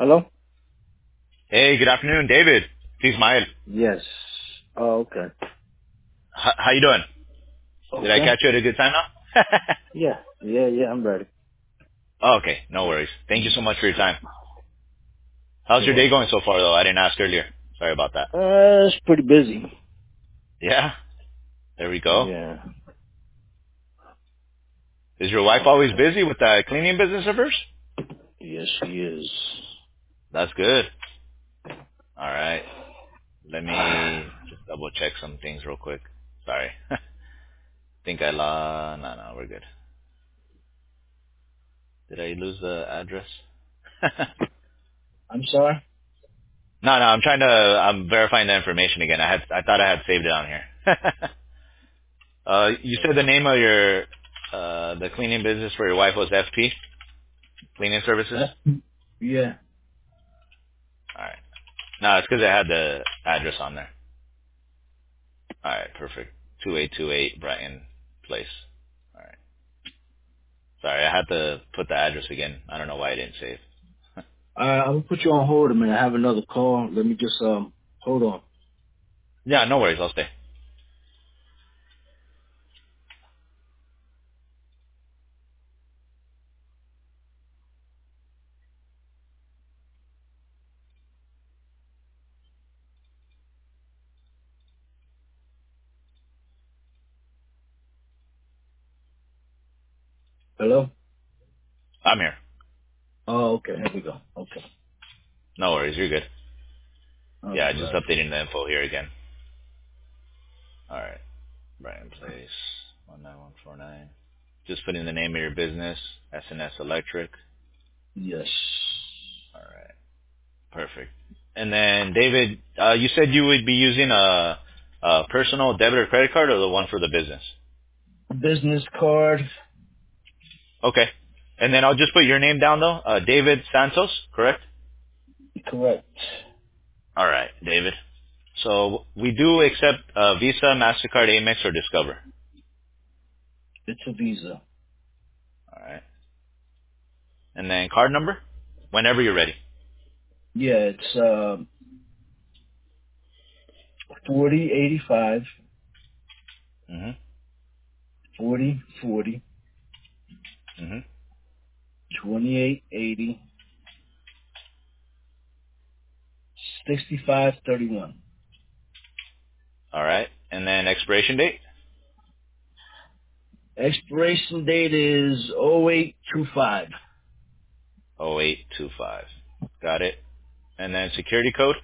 Hello? Hey, good afternoon, David. It's Ismael. Yes. Oh, okay. How you doing? Did I Okay. catch you at a good time now? Yeah, I'm ready. Oh, okay, no worries. Thank you so much for your time. How's your day Sure. going so far, though? I didn't ask earlier. Sorry about that. It's pretty busy. Yeah, there we go. Yeah. Is your wife always Okay. busy with that cleaning business of hers? Yes, she is. That's good. All right. Let me just double check some things real quick. Sorry. Think I lost. No, we're good. Did I lose the address? I'm sorry? No, I'm verifying the information again. I thought I had saved it on here. You said the name of your the cleaning business for your wife was FP Cleaning Services. Huh? Yeah. All right. No, it's because I had the address on there. All right, perfect. 2828 Brighton Place. All right. Sorry, I had to put the address again. I don't know why I didn't save. I'm gonna put you on hold a minute. I have another call. Let me just, hold on. Yeah, no worries. I'll stay. Hello? I'm here. Oh, okay. Here we go. Okay. No worries. You're good. All Yeah, just right. updating the info here again. All right. Brighton Place 19149. Just putting the name of your business, SNS Electric. Yes. All right. Perfect. And then, David, you said you would be using a personal debit or credit card or the one for the business? Business card. Okay. And then I'll just put your name down, though. David Santos, correct? Correct. All right, David. So we do accept Visa, MasterCard, Amex, or Discover. It's a Visa. All right. And then card number? Whenever you're ready. Yeah, it's, 4085, Mm-hmm. 4040, Mm-hmm. 2880, 6531. All right. And then expiration date? Expiration date is 0825. 0825. Got it. And then security code?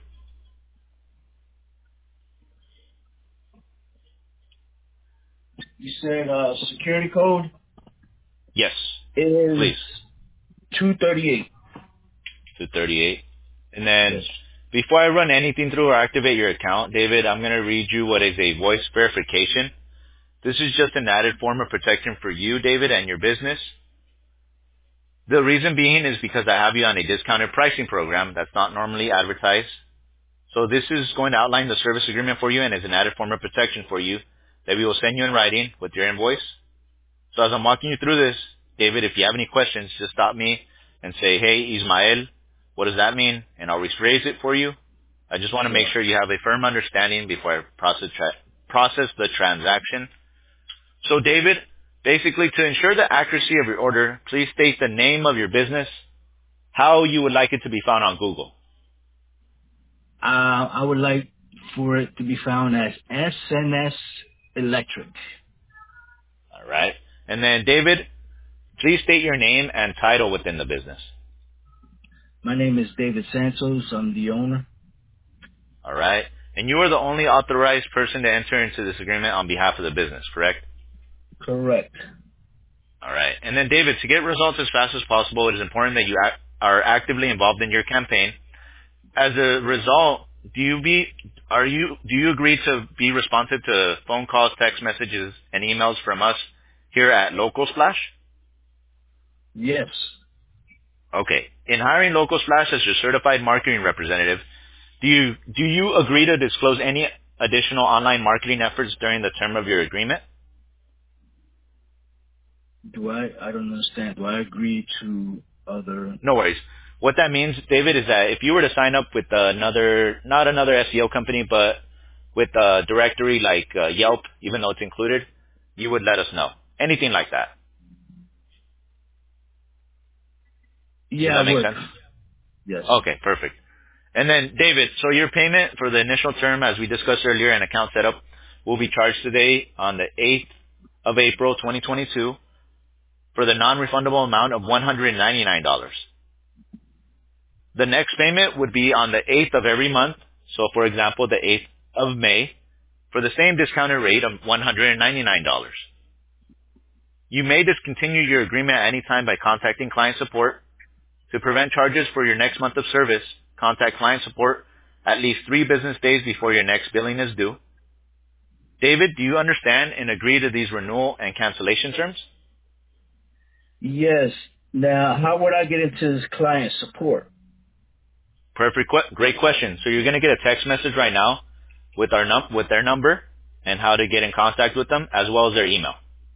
You said security code Yes. is Please. 238. 238. And then Yes. before I run anything through or activate your account, David, I'm going to read you what is a voice verification. This is just an added form of protection for you, David, and your business. The reason being is because I have you on a discounted pricing program that's not normally advertised. So this is going to outline the service agreement for you and is an added form of protection for you that we will send you in writing with your invoice. So as I'm walking you through this, David, if you have any questions, just stop me and say, hey, Ismael, what does that mean? And I'll rephrase it for you. I just want to make Sure. sure you have a firm understanding before I process the transaction. So David, basically to ensure the accuracy of your order, please state the name of your business, how you would like it to be found on Google. I would like for it to be found as SNS Electric. All right. And then David, please state your name and title within the business. My name is David Santos. I'm the owner. All right. And you are the only authorized person to enter into this agreement on behalf of the business, correct? Correct. All right. And then, David, to get results as fast as possible, it is important that you are actively involved in your campaign. As a result, do you agree to be responsive to phone calls, text messages, and emails from us here at Local Splash? Yes. Okay. In hiring Local Splash as your certified marketing representative, do you agree to disclose any additional online marketing efforts during the term of your agreement? I don't understand. Do I agree to other? No worries. What that means, David, is that if you were to sign up with not another SEO company, but with a directory like Yelp, even though it's included, you would let us know. Anything like that. Does Yeah, that I make would. sense? Yes. Okay, perfect. And then, David, so your payment for the initial term, as we discussed earlier, and account setup, will be charged today on the 8th of April, 2022, for the non-refundable amount of $199. The next payment would be on the 8th of every month. So, for example, the 8th of May, for the same discounted rate of $199. You may discontinue your agreement at any time by contacting client support. To prevent charges for your next month of service, contact client support at least 3 business days before your next billing is due. David, do you understand and agree to these renewal and cancellation terms? Yes. Now, how would I get into this client support? Perfect. Great question. So you're going to get a text message right now with with their number and how to get in contact with them, as well as their email.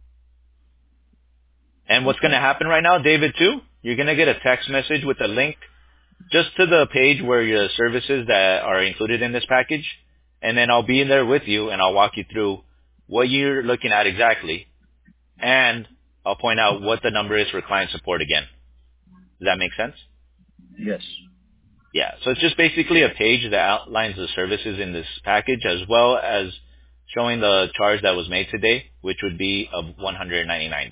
And what's going to Okay. happen right now, David, too, you're going to get a text message with a link just to the page where your services that are included in this package. And then I'll be in there with you and I'll walk you through what you're looking at exactly. And I'll point out what the number is for client support again. Does that make sense? Yes. Yeah. So it's just basically a page that outlines the services in this package, as well as showing the charge that was made today, which would be of $199.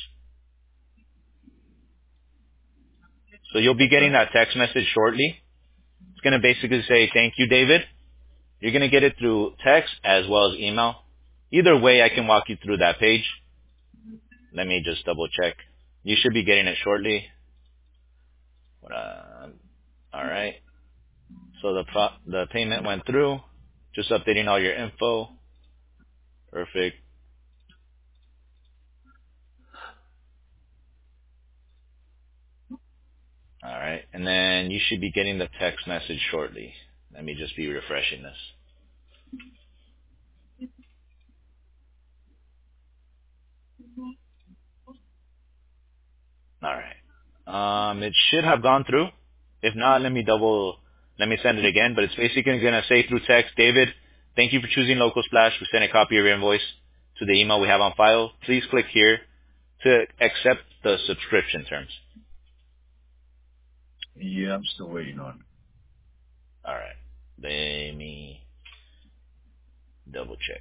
So you'll be getting Okay. that text message shortly. It's going to basically say, thank you, David. You're going to get it through text as well as email. Either way, I can walk you through that page. Let me just double check. You should be getting it shortly. All right. So the payment went through. Just updating all your info. Perfect. All right. And then you should be getting the text message shortly. Let me just be refreshing this. All right. It should have gone through. If not, let me send it again. But it's basically going to say through text, David, thank you for choosing Local Splash. We sent a copy of your invoice to the email we have on file. Please click here to accept the subscription terms. Yeah, I'm still waiting on it. All right. Let me double check.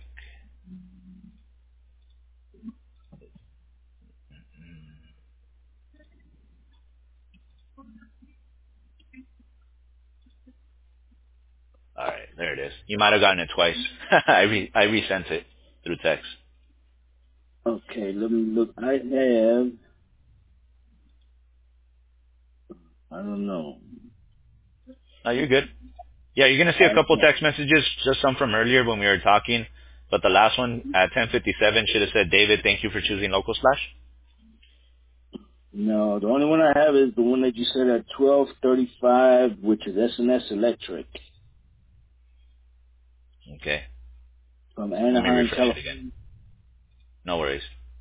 All right. There it is. You might have gotten it twice. I resent it through text. Okay, let me look. I don't know. No, you're good. Yeah, you're going to see a couple text messages, just some from earlier when we were talking. But the last one at 10:57 should have said, David, thank you for choosing Local Splash. No, the only one I have is the one that you said at 12:35, which is SNS Electric Okay. from Let me Anaheim, refresh it again. California. No worries.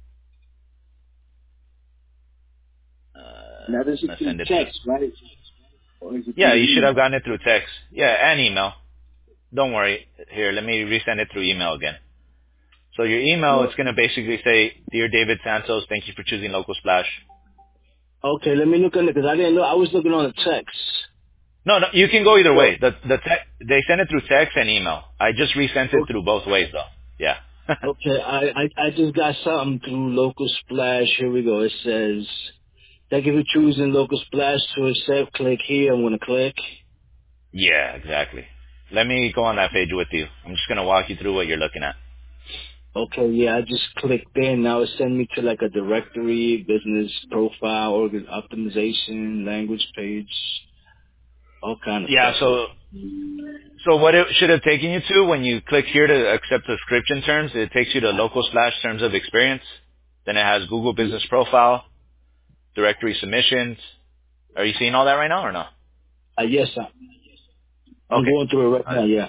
Now this I'm is going to through send it through. text, right? Or is it through Yeah, the you should have email? gotten it through text. Yeah, and email. Don't worry. Here, let me resend it through email again. So your email, Well, it's going to basically say, Dear David Santos, thank you for choosing Local Splash. okay, let me look on it because I didn't know. I was looking on the text. No, you can go either So, way. They send it through text and email. I just resent it through both ways though. Yeah. okay, I just got something through Local Splash. Here we go. It says, thank you for choosing Local Splash to accept. Click here. I'm going to click. Yeah, exactly. Let me go on that page with you. I'm just going to walk you through what you're looking at. Okay, yeah, I just clicked in. Now it sent me to like a directory, business profile, organ optimization, language page, all kind of Yeah, stuff. so what it should have taken you to when you click here to accept subscription terms, it takes you to Local Splash Terms of Experience. Then it has Google Business Profile, directory submissions. Are you seeing all that right now or no? Yes, I'm Okay. going through it right Uh, now. Yeah.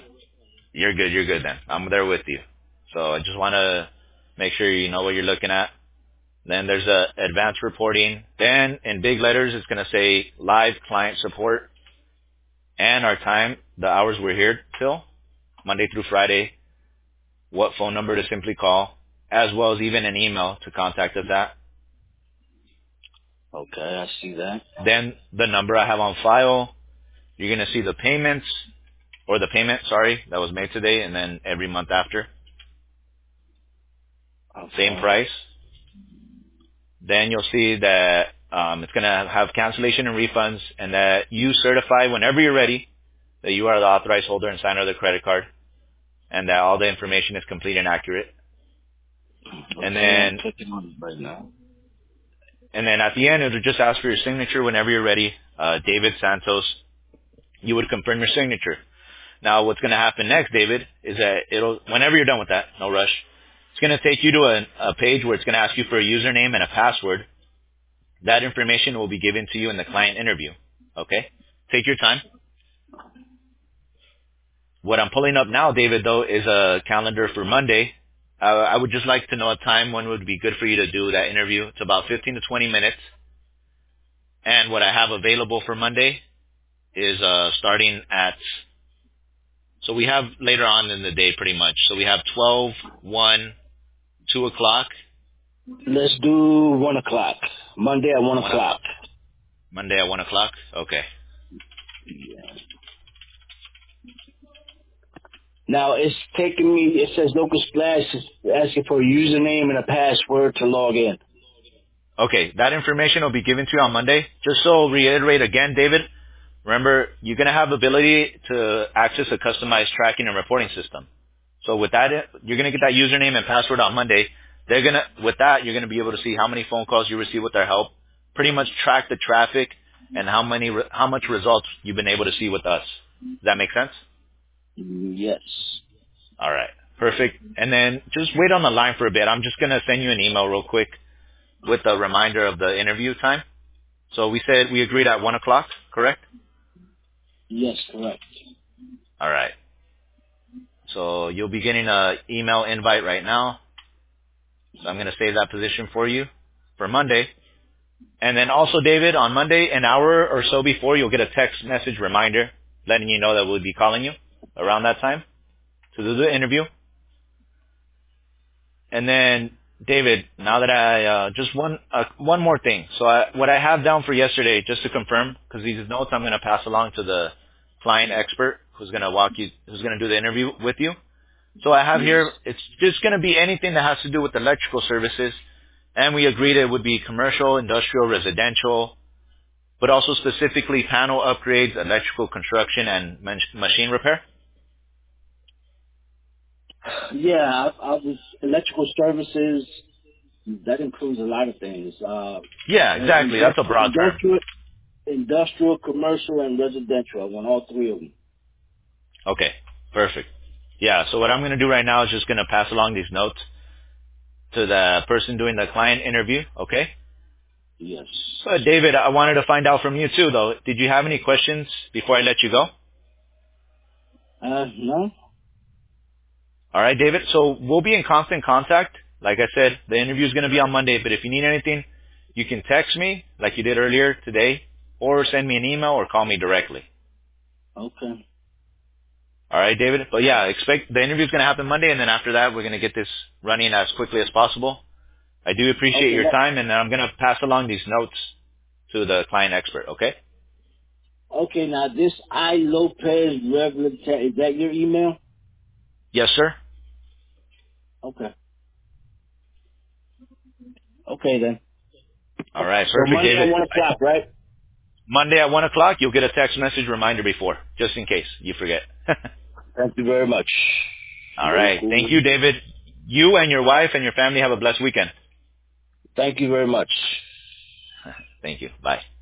you're good then. I'm there with you. So I just want to make sure you know what you're looking at. Then there's a advanced reporting. Then in big letters, it's going to say live client support and our time, the hours we're here till, Monday through Friday, what phone number to simply call, as well as even an email to contact us at. Okay, I see that. Then the number I have on file, you're going to see the payments, or the payment, sorry, that was made today, and then every month after. Okay. Same price. Then you'll see that it's going to have cancellation and refunds, and that you certify whenever you're ready that you are the authorized holder and signer of the credit card, and that all the information is complete and accurate. Okay, And then I'm clicking on it right now. And then at the end, it'll just ask for your signature whenever you're ready. David Santos, you would confirm your signature. Now, what's going to happen next, David, is that whenever you're done with that, no rush, it's going to take you to a page where it's going to ask you for a username and a password. That information will be given to you in the client interview. Okay? Take your time. What I'm pulling up now, David, though, is a calendar for Monday. I would just like to know a time when would be good for you to do that interview. It's about 15 to 20 minutes. And what I have available for Monday is starting at, so we have later on in the day pretty much. So we have 12, 1, 2 o'clock. Let's do 1 o'clock. Monday at 1 o'clock. Monday at 1 o'clock? Okay. Yeah. Now, it's taking me, it says Local Splash is asking for a username and a password to log in. Okay, that information will be given to you on Monday. Just so reiterate again, David, remember, you're going to have ability to access a customized tracking and reporting system. So with that, you're going to get that username and password on Monday. With that, you're going to be able to see how many phone calls you receive with their help, pretty much track the traffic and how much results you've been able to see with us. Does that make sense? Yes. All right. Perfect. And then just wait on the line for a bit. I'm just going to send you an email real quick with a reminder of the interview time. So we agreed at 1 o'clock, correct? Yes, correct. All right. So you'll be getting an email invite right now. So I'm going to save that position for you for Monday. And then also, David, on Monday, an hour or so before, you'll get a text message reminder letting you know that we'll be calling you around that time to do the interview. And then, David, now that I just one more thing. So what I have down for yesterday, just to confirm, because these notes I'm going to pass along to the client expert who's going to do the interview with you. So I have here, it's just going to be anything that has to do with electrical services, and we agreed it would be commercial, industrial, residential, but also specifically panel upgrades, electrical construction, and machine repair. Yeah, I was electrical services. That includes a lot of things. Yeah, exactly. That's a broad term. Industrial, commercial, and residential. I want all three of them. Okay, perfect. Yeah, so what I'm going to do right now is just going to pass along these notes to the person doing the client interview, okay? Yes. So, David, I wanted to find out from you too, though. Did you have any questions before I let you go? No. All right, David. So we'll be in constant contact. Like I said, the interview is going to be on Monday, but if you need anything, you can text me like you did earlier today, or send me an email or call me directly. Okay. All right, David. But yeah, expect the interview is going to happen Monday, and then after that, we're going to get this running as quickly as possible. I do appreciate your time, and I'm going to pass along these notes to the client expert, okay? Okay, now this I. Lopez Reverend, is that your email? Yes, sir. Okay. Okay, then. All right, So perfect, Monday at David. 1 o'clock, right? Monday at 1 o'clock, you'll get a text message reminder before, just in case you forget. Thank you very much. All Very right. cool. Thank you, David. You and your wife and your family have a blessed weekend. Thank you very much. Thank you. Bye.